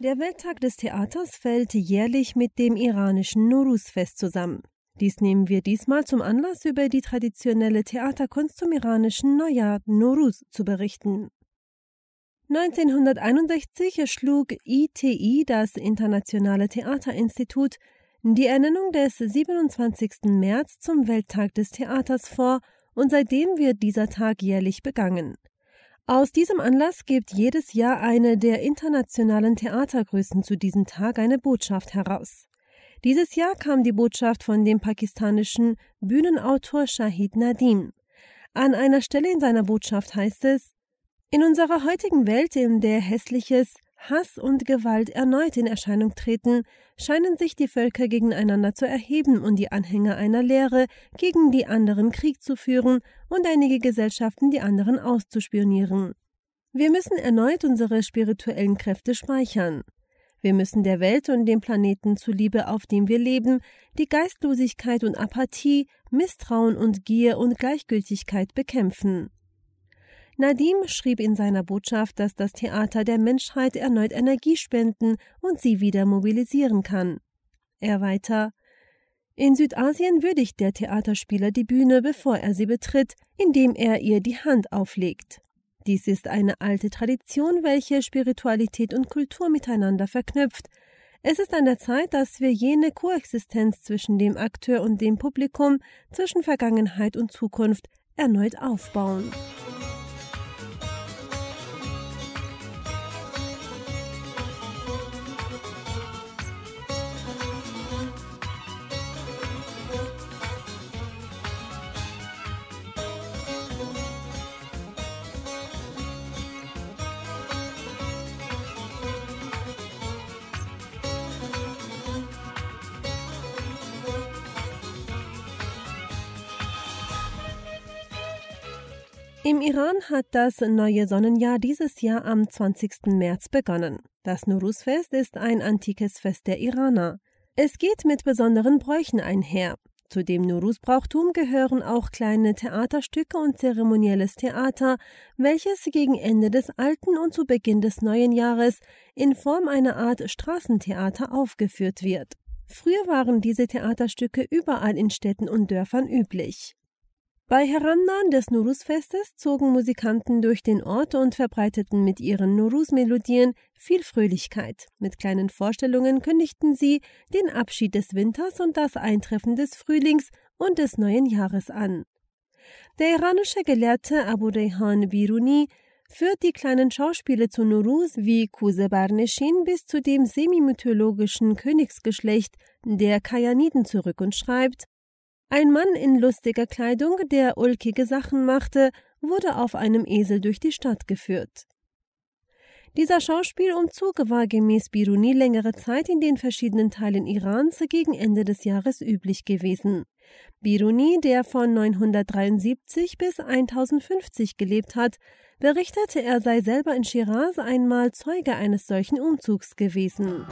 Der Welttag des Theaters fällt jährlich mit dem iranischen Nowruz-Fest zusammen. Dies nehmen wir diesmal zum Anlass, über die traditionelle Theaterkunst zum iranischen Neujahr Nowruz zu berichten. 1961 schlug ITI, das Internationale Theaterinstitut, die Ernennung des 27. März zum Welttag des Theaters vor und seitdem wird dieser Tag jährlich begangen. Aus diesem Anlass gibt jedes Jahr eine der internationalen Theatergrößen zu diesem Tag eine Botschaft heraus. Dieses Jahr kam die Botschaft von dem pakistanischen Bühnenautor Shahid Nadim. An einer Stelle in seiner Botschaft heißt es: In unserer heutigen Welt, in der Hässliches, Hass und Gewalt erneut in Erscheinung treten, scheinen sich die Völker gegeneinander zu erheben und die Anhänger einer Lehre gegen die anderen Krieg zu führen und einige Gesellschaften die anderen auszuspionieren. Wir müssen erneut unsere spirituellen Kräfte speichern. Wir müssen der Welt und dem Planeten zuliebe, auf dem wir leben, die Geistlosigkeit und Apathie, Misstrauen und Gier und Gleichgültigkeit bekämpfen. Nadim schrieb in seiner Botschaft, dass das Theater der Menschheit erneut Energie spenden und sie wieder mobilisieren kann. Er weiter: In Südasien würdigt der Theaterspieler die Bühne, bevor er sie betritt, indem er ihr die Hand auflegt. Dies ist eine alte Tradition, welche Spiritualität und Kultur miteinander verknüpft. Es ist an der Zeit, dass wir jene Koexistenz zwischen dem Akteur und dem Publikum, zwischen Vergangenheit und Zukunft erneut aufbauen. Im Iran hat das neue Sonnenjahr dieses Jahr am 20. März begonnen. Das Nowruz-Fest ist ein antikes Fest der Iraner. Es geht mit besonderen Bräuchen einher. Zu dem Nowruz-Brauchtum gehören auch kleine Theaterstücke und zeremonielles Theater, welches gegen Ende des alten und zu Beginn des neuen Jahres in Form einer Art Straßentheater aufgeführt wird. Früher waren diese Theaterstücke überall in Städten und Dörfern üblich. Bei Herannahen des Nowruz-Festes zogen Musikanten durch den Ort und verbreiteten mit ihren Nowruz-Melodien viel Fröhlichkeit. Mit kleinen Vorstellungen kündigten sie den Abschied des Winters und das Eintreffen des Frühlings und des neuen Jahres an. Der iranische Gelehrte Abu Reyhan Biruni führt die kleinen Schauspiele zu Nowruz wie Kuze Barneshin bis zu dem semimythologischen Königsgeschlecht der Kajaniden zurück und schreibt: Ein Mann in lustiger Kleidung, der ulkige Sachen machte, wurde auf einem Esel durch die Stadt geführt. Dieser Schauspielumzug war gemäß Biruni längere Zeit in den verschiedenen Teilen Irans gegen Ende des Jahres üblich gewesen. Biruni, der von 973 bis 1050 gelebt hat, berichtete, er sei selber in Schiraz einmal Zeuge eines solchen Umzugs gewesen.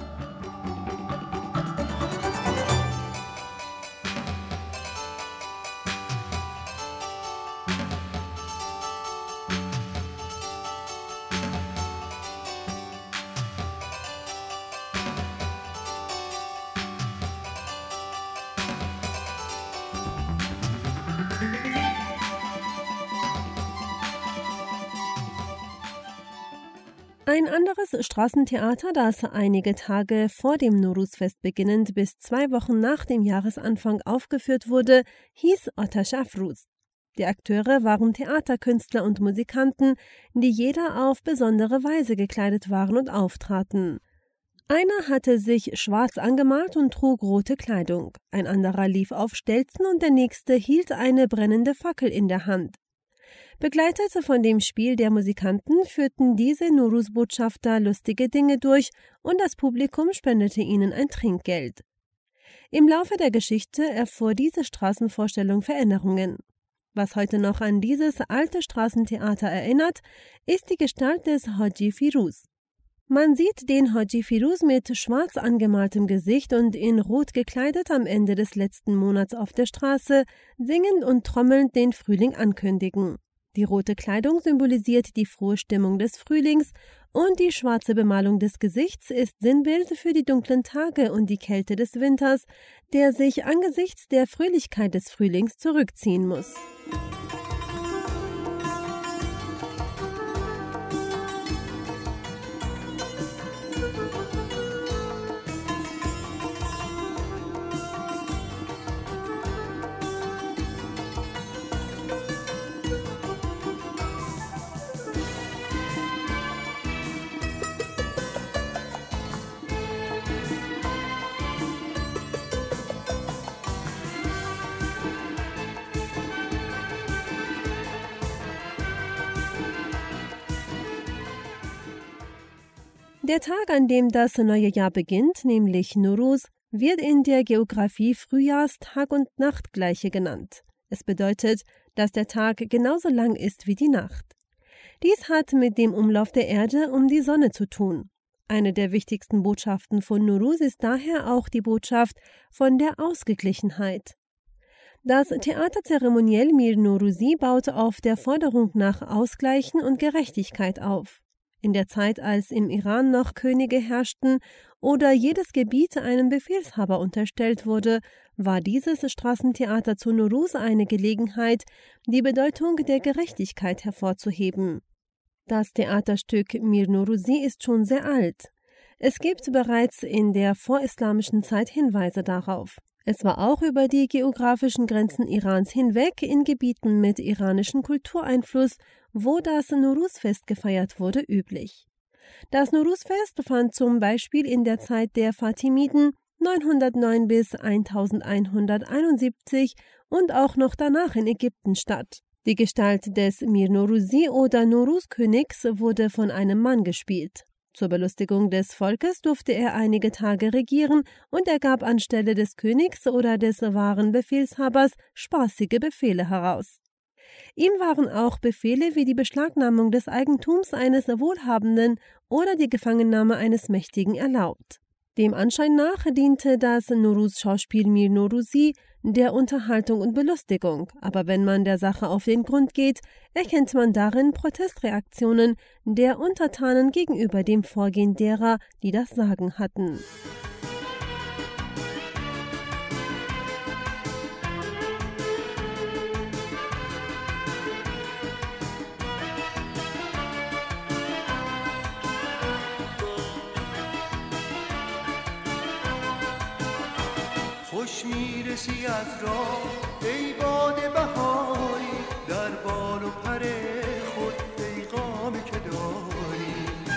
Ein anderes Straßentheater, das einige Tage vor dem Nowruz-Fest beginnend bis 2 Wochen nach dem Jahresanfang aufgeführt wurde, hieß Atash Afruz. Die Akteure waren Theaterkünstler und Musikanten, die jeder auf besondere Weise gekleidet waren und auftraten. Einer hatte sich schwarz angemalt und trug rote Kleidung, ein anderer lief auf Stelzen und der nächste hielt eine brennende Fackel in der Hand. Begleitet von dem Spiel der Musikanten führten diese Nowruz-Botschafter lustige Dinge durch und das Publikum spendete ihnen ein Trinkgeld. Im Laufe der Geschichte erfuhr diese Straßenvorstellung Veränderungen. Was heute noch an dieses alte Straßentheater erinnert, ist die Gestalt des Haji Firuz. Man sieht den Haji Firuz mit schwarz angemaltem Gesicht und in rot gekleidet am Ende des letzten Monats auf der Straße, singend und trommelnd den Frühling ankündigen. Die rote Kleidung symbolisiert die frohe Stimmung des Frühlings Und die schwarze Bemalung des Gesichts ist Sinnbild für die dunklen Tage und die Kälte des Winters, der sich angesichts der Fröhlichkeit des Frühlings zurückziehen muss. Der Tag, an dem das neue Jahr beginnt, nämlich Nowruz, wird in der Geografie Frühjahrstag- und Nachtgleiche genannt. Es bedeutet, dass der Tag genauso lang ist wie die Nacht. Dies hat mit dem Umlauf der Erde um die Sonne zu tun. Eine der wichtigsten Botschaften von Nowruz ist daher auch die Botschaft von der Ausgeglichenheit. Das Theater Zeremoniell Mir Nowruzi baut auf der Forderung nach Ausgleichen und Gerechtigkeit auf. In der Zeit, als im Iran noch Könige herrschten oder jedes Gebiet einem Befehlshaber unterstellt wurde, war dieses Straßentheater zu Nowruz eine Gelegenheit, die Bedeutung der Gerechtigkeit hervorzuheben. Das Theaterstück Mir Nowruzi ist schon sehr alt. Es gibt bereits in der vorislamischen Zeit Hinweise darauf. Es war auch über die geografischen Grenzen Irans hinweg in Gebieten mit iranischem Kultureinfluss, wo das Nowruz-Fest gefeiert wurde, üblich. Das Nowruz-Fest fand zum Beispiel in der Zeit der Fatimiden 909 bis 1171 und auch noch danach in Ägypten statt. Die Gestalt des Mir Nowruzi oder Nowruz-Königs wurde von einem Mann gespielt. Zur Belustigung des Volkes durfte er einige Tage regieren und er gab anstelle des Königs oder des wahren Befehlshabers spaßige Befehle heraus. Ihm waren auch Befehle wie die Beschlagnahmung des Eigentums eines Wohlhabenden oder die Gefangennahme eines Mächtigen erlaubt. Dem Anschein nach diente das Nowruz-Schauspiel Mir Nowruzi der Unterhaltung und Belustigung, aber wenn man der Sache auf den Grund geht, erkennt man darin Protestreaktionen der Untertanen gegenüber dem Vorgehen derer, die das Sagen hatten. خوش میرسی از راه ای باد بهاری در بال و پر خود پیغامی که داری.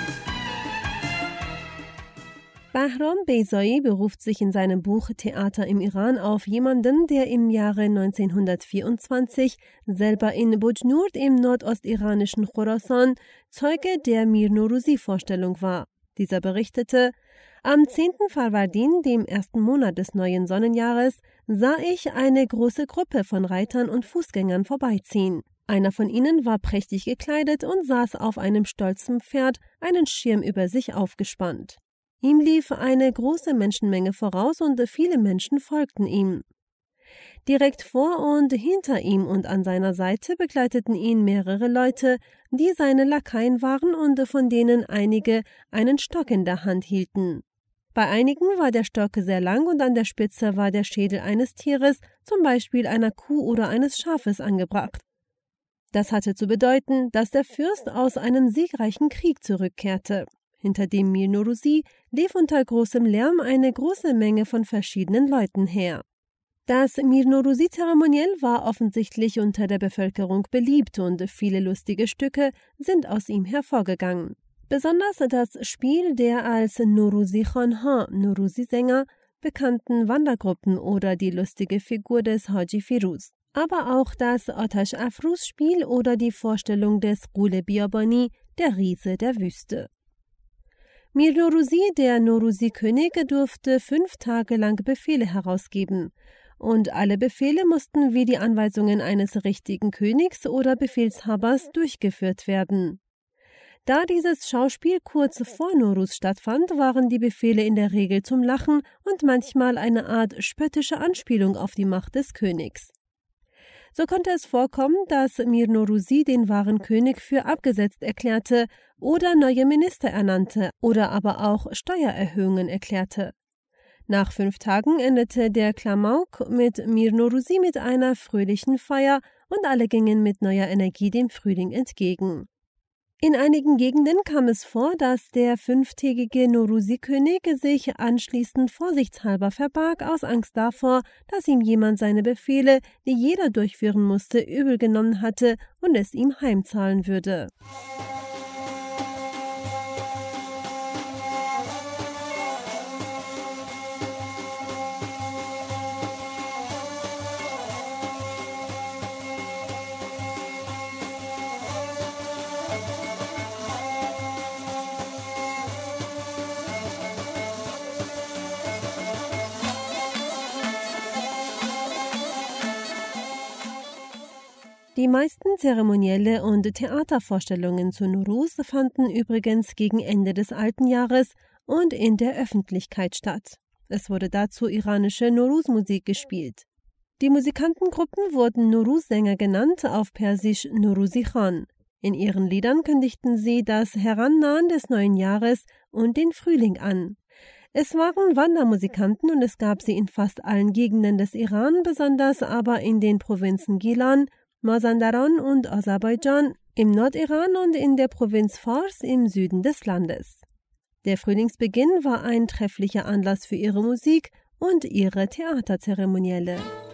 Bahram Beyzai beruft sich in seinem Buch Theater im Iran auf jemanden, der im Jahre 1924 selber in Bujnurd im nordostiranischen Khorasan Zeuge der Mir Nowruzi-Vorstellung war. Dieser berichtete: Am 10. Farvardin, dem ersten Monat des neuen Sonnenjahres, sah ich eine große Gruppe von Reitern und Fußgängern vorbeiziehen. Einer von ihnen war prächtig gekleidet und saß auf einem stolzen Pferd, einen Schirm über sich aufgespannt. Ihm lief eine große Menschenmenge voraus und viele Menschen folgten ihm. Direkt vor und hinter ihm und an seiner Seite begleiteten ihn mehrere Leute, die seine Lakaien waren und von denen einige einen Stock in der Hand hielten. Bei einigen war der Stock sehr lang und an der Spitze war der Schädel eines Tieres, zum Beispiel einer Kuh oder eines Schafes, angebracht. Das hatte zu bedeuten, dass der Fürst aus einem siegreichen Krieg zurückkehrte. Hinter dem Mir Nowruzi lief unter großem Lärm eine große Menge von verschiedenen Leuten her. Das Mir Nowruzi-Zeremoniell war offensichtlich unter der Bevölkerung beliebt und viele lustige Stücke sind aus ihm hervorgegangen. Besonders das Spiel der als Nowruzi Khanha, Nowruzi-Sänger, bekannten Wandergruppen oder die lustige Figur des Haji Firuz. Aber auch das Atash Afruz-Spiel oder die Vorstellung des Ghul Biyabani, der Riese der Wüste. Mir Nowruzi, der Nowruzi-König, durfte 5 Tage lang Befehle herausgeben. Und alle Befehle mussten wie die Anweisungen eines richtigen Königs oder Befehlshabers durchgeführt werden. Da dieses Schauspiel kurz vor Nowruz stattfand, waren die Befehle in der Regel zum Lachen und manchmal eine Art spöttische Anspielung auf die Macht des Königs. So konnte es vorkommen, dass Mir Norouzi den wahren König für abgesetzt erklärte oder neue Minister ernannte oder aber auch Steuererhöhungen erklärte. Nach 5 Tagen endete der Klamauk mit Mir Norouzi mit einer fröhlichen Feier und alle gingen mit neuer Energie dem Frühling entgegen. In einigen Gegenden kam es vor, dass der 5-tägige Norouzi-König sich anschließend vorsichtshalber verbarg, aus Angst davor, dass ihm jemand seine Befehle, die jeder durchführen musste, übel genommen hatte und es ihm heimzahlen würde. Die meisten zeremonielle und Theatervorstellungen zu Nowruz fanden übrigens gegen Ende des alten Jahres und in der Öffentlichkeit statt. Es wurde dazu iranische Nowruz-Musik gespielt. Die Musikantengruppen wurden Nowruz-Sänger genannt, auf Persisch Norouzi Khan. In ihren Liedern kündigten sie das Herannahen des neuen Jahres und den Frühling an. Es waren Wandermusikanten und es gab sie in fast allen Gegenden des Iran, besonders aber in den Provinzen Gilan, Mazandaran und Aserbaidschan im Nordiran und in der Provinz Fars im Süden des Landes. Der Frühlingsbeginn war ein trefflicher Anlass für ihre Musik und ihre Theaterzeremonielle.